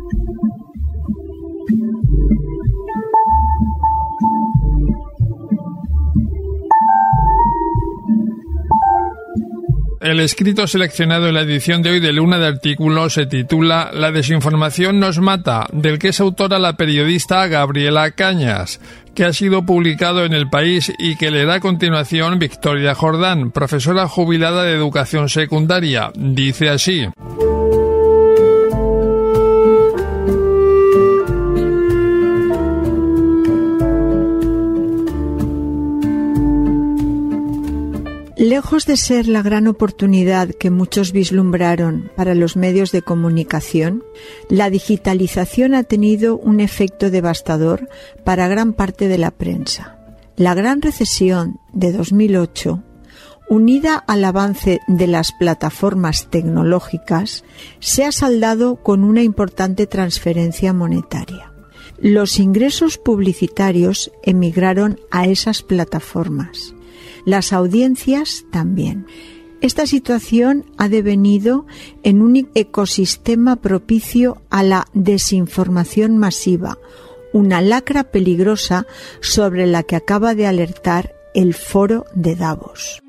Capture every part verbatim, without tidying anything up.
El escrito seleccionado en la edición de hoy de Luna de Artículos se titula La desinformación nos mata, del que es autora la periodista Gabriela Cañas, que ha sido publicado en El País y que leerá a continuación Victoria Jordán, profesora jubilada de educación secundaria. Dice así: Lejos de ser la gran oportunidad que muchos vislumbraron para los medios de comunicación, la digitalización ha tenido un efecto devastador para gran parte de la prensa. La gran recesión de dos mil ocho, unida al avance de las plataformas tecnológicas, se ha saldado con una importante transferencia monetaria. Los ingresos publicitarios emigraron a esas plataformas. Las audiencias también. Esta situación ha devenido en un ecosistema propicio a la desinformación masiva, una lacra peligrosa sobre la que acaba de alertar el Foro de Davos.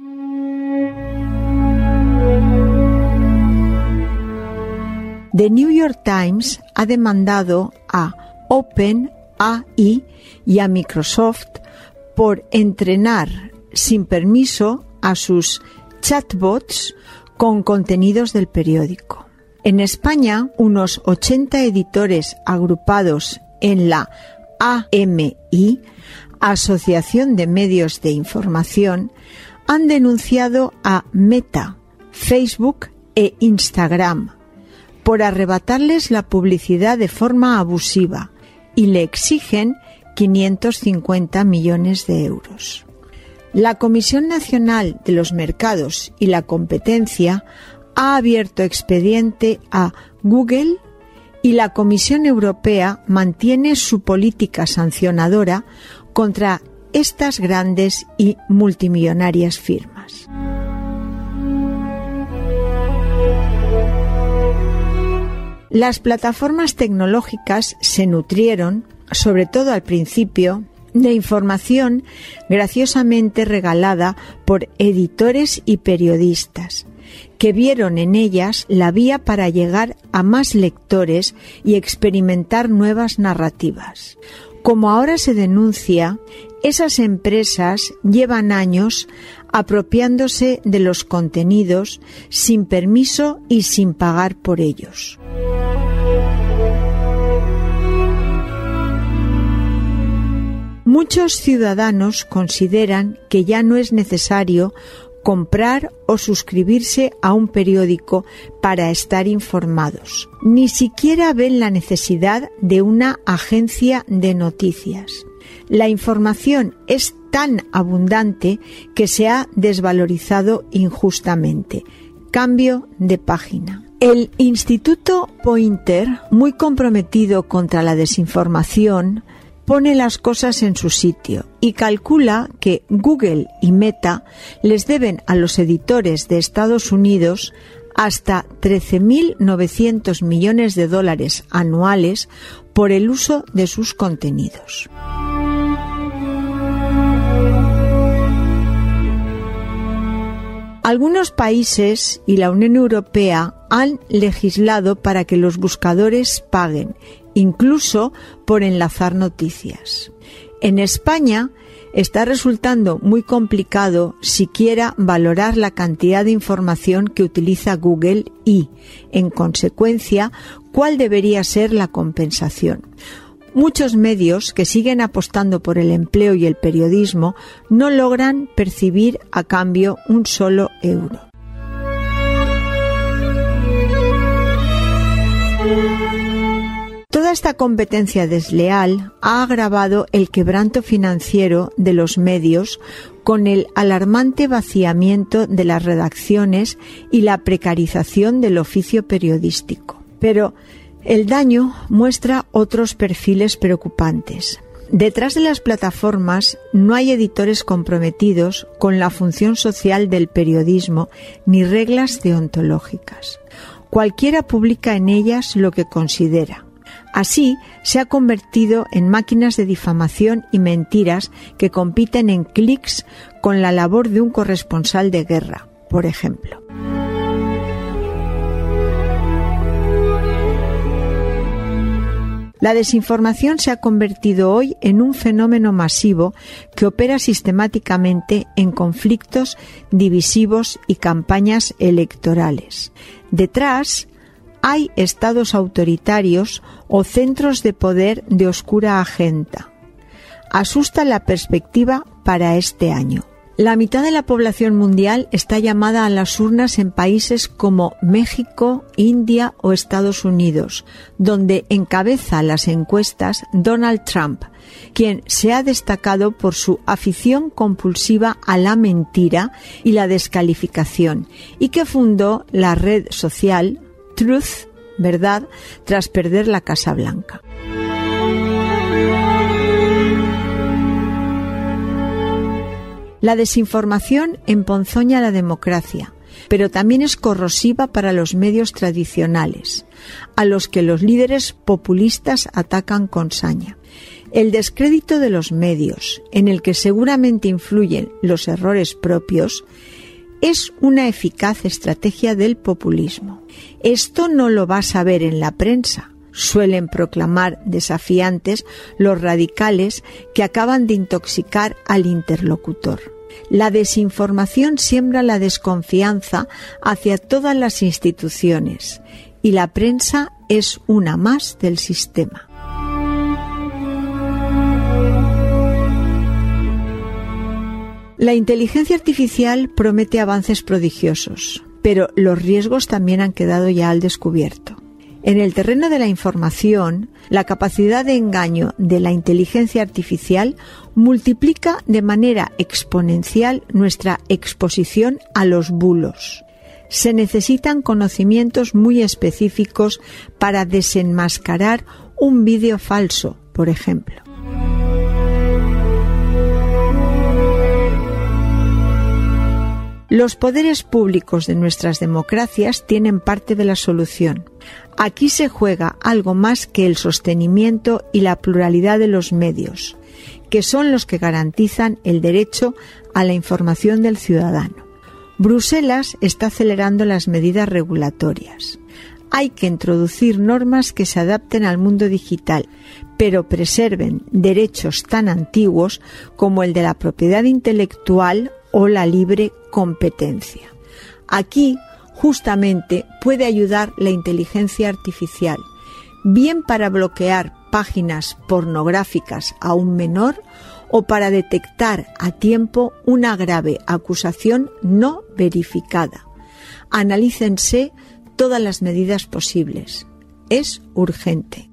The New York Times ha demandado a OpenAI y a Microsoft por entrenar sin permiso a sus chatbots con contenidos del periódico. En España, unos ochenta editores agrupados en la A M I, Asociación de Medios de Información, han denunciado a Meta, Facebook e Instagram por arrebatarles la publicidad de forma abusiva y le exigen quinientos cincuenta millones de euros. La Comisión Nacional de los Mercados y la Competencia ha abierto expediente a Google y la Comisión Europea mantiene su política sancionadora contra estas grandes y multimillonarias firmas. Las plataformas tecnológicas se nutrieron, sobre todo al principio, de información graciosamente regalada por editores y periodistas, que vieron en ellas la vía para llegar a más lectores y experimentar nuevas narrativas. Como ahora se denuncia, esas empresas llevan años apropiándose de los contenidos sin permiso y sin pagar por ellos. Muchos ciudadanos consideran que ya no es necesario comprar o suscribirse a un periódico para estar informados. Ni siquiera ven la necesidad de una agencia de noticias. La información es tan abundante que se ha desvalorizado injustamente. Cambio de página. El Instituto Poynter, muy comprometido contra la desinformación, pone las cosas en su sitio y calcula que Google y Meta les deben a los editores de Estados Unidos hasta trece mil novecientos millones de dólares anuales por el uso de sus contenidos. Algunos países y la Unión Europea han legislado para que los buscadores paguen, incluso por enlazar noticias. En España está resultando muy complicado siquiera valorar la cantidad de información que utiliza Google y, en consecuencia, cuál debería ser la compensación. Muchos medios que siguen apostando por el empleo y el periodismo no logran percibir a cambio un solo euro. Toda esta competencia desleal ha agravado el quebranto financiero de los medios con el alarmante vaciamiento de las redacciones y la precarización del oficio periodístico. Pero el daño muestra otros perfiles preocupantes. Detrás de las plataformas no hay editores comprometidos con la función social del periodismo ni reglas deontológicas. Cualquiera publica en ellas lo que considera. Así, se ha convertido en máquinas de difamación y mentiras que compiten en clics con la labor de un corresponsal de guerra, por ejemplo. La desinformación se ha convertido hoy en un fenómeno masivo que opera sistemáticamente en conflictos divisivos y campañas electorales. Detrás hay estados autoritarios o centros de poder de oscura agenda. Asusta la perspectiva para este año. La mitad de la población mundial está llamada a las urnas en países como México, India o Estados Unidos, donde encabeza las encuestas Donald Trump, quien se ha destacado por su afición compulsiva a la mentira y la descalificación, y que fundó la red social Truth, ¿verdad?, tras perder la Casa Blanca. La desinformación emponzoña la democracia, pero también es corrosiva para los medios tradicionales, a los que los líderes populistas atacan con saña. El descrédito de los medios, en el que seguramente influyen los errores propios, es una eficaz estrategia del populismo. Esto no lo vas a ver en la prensa, suelen proclamar desafiantes los radicales que acaban de intoxicar al interlocutor. La desinformación siembra la desconfianza hacia todas las instituciones y la prensa es una más del sistema. La inteligencia artificial promete avances prodigiosos, pero los riesgos también han quedado ya al descubierto. En el terreno de la información, la capacidad de engaño de la inteligencia artificial multiplica de manera exponencial nuestra exposición a los bulos. Se necesitan conocimientos muy específicos para desenmascarar un vídeo falso, por ejemplo. Los poderes públicos de nuestras democracias tienen parte de la solución. Aquí se juega algo más que el sostenimiento y la pluralidad de los medios, que son los que garantizan el derecho a la información del ciudadano. Bruselas está acelerando las medidas regulatorias. Hay que introducir normas que se adapten al mundo digital, pero preserven derechos tan antiguos como el de la propiedad intelectual o la libre competencia. Aquí, justamente, puede ayudar la inteligencia artificial, bien para bloquear páginas pornográficas a un menor o para detectar a tiempo una grave acusación no verificada. Analícense todas las medidas posibles. Es urgente.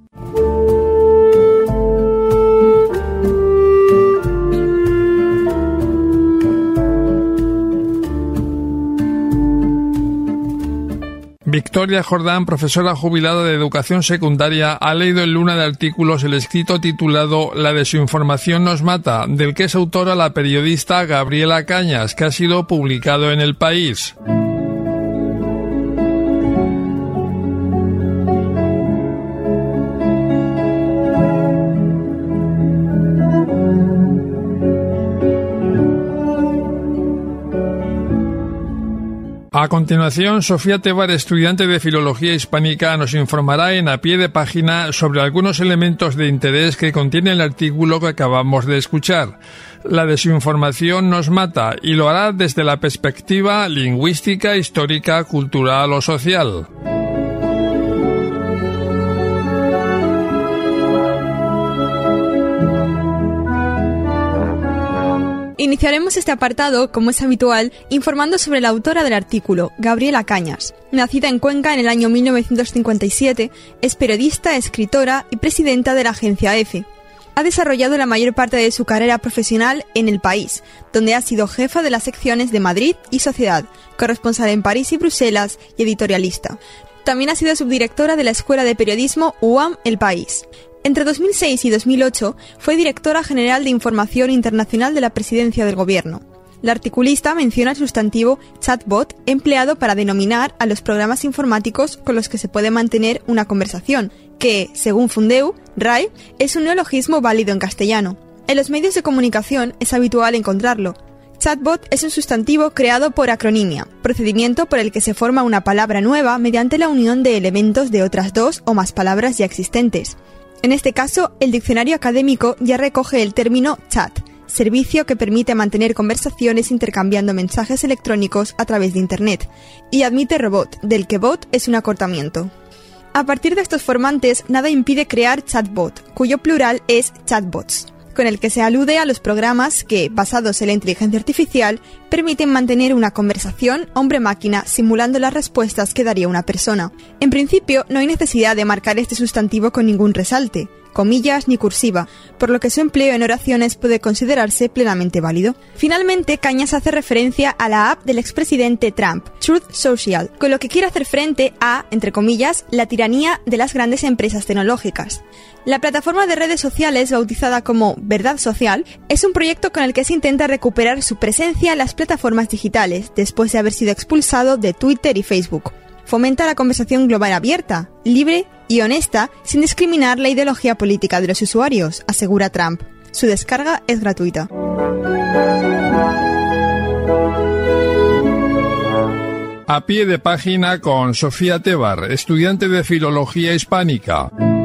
Victoria Jordán, profesora jubilada de educación secundaria, ha leído en Luna de Artículos el escrito titulado La desinformación nos mata, del que es autora la periodista Gabriela Cañas, que ha sido publicado en El País. A continuación, Sofía Tebar, estudiante de Filología Hispánica, nos informará en A Pie de Página sobre algunos elementos de interés que contiene el artículo que acabamos de escuchar. La desinformación nos mata, y lo hará desde la perspectiva lingüística, histórica, cultural o social. Iniciaremos este apartado, como es habitual, informando sobre la autora del artículo, Gabriela Cañas. Nacida en Cuenca en el año mil novecientos cincuenta y siete, es periodista, escritora y presidenta de la agencia EFE. Ha desarrollado la mayor parte de su carrera profesional en El País, donde ha sido jefa de las secciones de Madrid y Sociedad, corresponsal en París y Bruselas y editorialista. También ha sido subdirectora de la Escuela de Periodismo U A M El País. Entre dos mil seis y dos mil ocho fue directora general de Información Internacional de la Presidencia del Gobierno. La articulista menciona el sustantivo chatbot empleado para denominar a los programas informáticos con los que se puede mantener una conversación, que, según Fundeu, R A I, es un neologismo válido en castellano. En los medios de comunicación es habitual encontrarlo. Chatbot es un sustantivo creado por acronimia, procedimiento por el que se forma una palabra nueva mediante la unión de elementos de otras dos o más palabras ya existentes. En este caso, el diccionario académico ya recoge el término chat, servicio que permite mantener conversaciones intercambiando mensajes electrónicos a través de Internet, y admite robot, del que bot es un acortamiento. A partir de estos formantes, nada impide crear chatbot, cuyo plural es chatbots, con el que se alude a los programas que, basados en la inteligencia artificial, permiten mantener una conversación hombre-máquina simulando las respuestas que daría una persona. En principio, no hay necesidad de marcar este sustantivo con ningún resalte, comillas ni cursiva, por lo que su empleo en oraciones puede considerarse plenamente válido. Finalmente, Cañas hace referencia a la app del expresidente Trump, Truth Social, con lo que quiere hacer frente a, entre comillas, la tiranía de las grandes empresas tecnológicas. La plataforma de redes sociales, bautizada como Verdad Social, es un proyecto con el que se intenta recuperar su presencia en las plataformas digitales, después de haber sido expulsado de Twitter y Facebook. Fomenta la conversación global abierta, libre y honesta, sin discriminar la ideología política de los usuarios, asegura Trump. Su descarga es gratuita. A pie de página con Sofía Tebar, estudiante de Filología Hispánica.